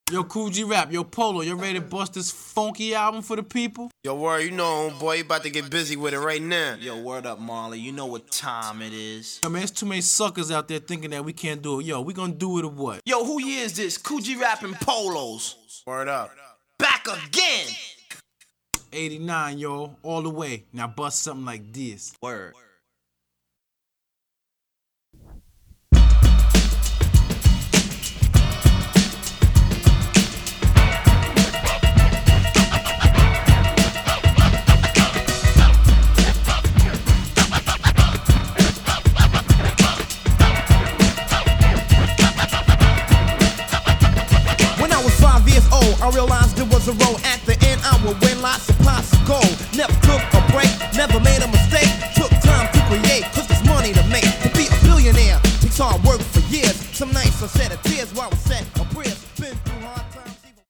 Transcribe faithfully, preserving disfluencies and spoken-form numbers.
Yo, Kool G Rap, yo, Polo, you ready to bust this funky album for the people? Yo, word, you know, boy, you about to get busy with it right now. Yo, word up, Marley. You know what time it is. Yo, man, there's too many suckers out there thinking that we can't do it. Yo, we gonna do it or what? Yo, who year is this? Kool G Rap and Polos. Word up. Back again. eighty-nine, yo, all the way. Now bust something like this. Word. I realized there was a road at the end. I would win lots of pots of gold. Never took a break, never made a mistake. Took time to create, cause there's money to make. To be a billionaire takes hard work for years. Some nights I shed a tears while I was